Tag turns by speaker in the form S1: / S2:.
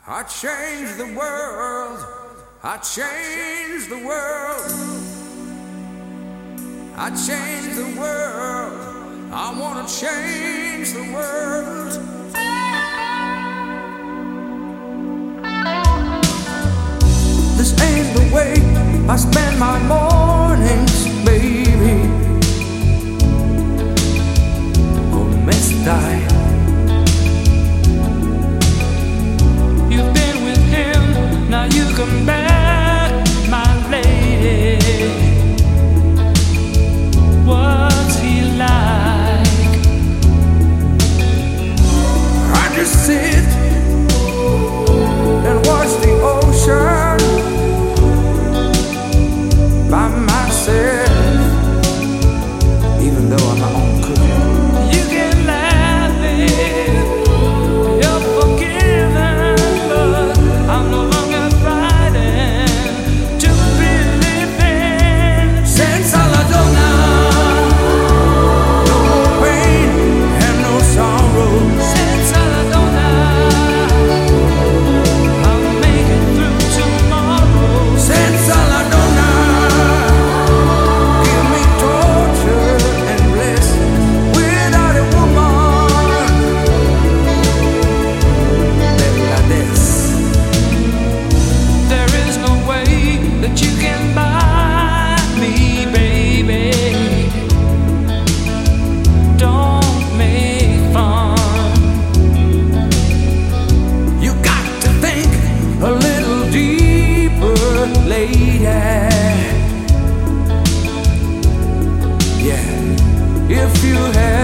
S1: I changed the world. I changed the world. I changed the world. I wanna change the world. This ain't the way I spend my mornings, baby. Come stai?
S2: You've been with him, now you come back, my lady. What's he like?
S1: I just sit and watch the ocean by myself, even though I'm my own cook.
S2: You can laugh if you're forgiven, but I'm no longer fighting to believe in.
S1: Senza la donna, no more pain and no sorrow.
S2: Senza la donna, I'll make it through tomorrow.
S1: Senza la donna, give me torture and bliss. Without a woman, bella this.
S2: There is no way that you can buy me, baby. Don't make fun.
S1: You got to think a little deeper, lady. Yeah, if you have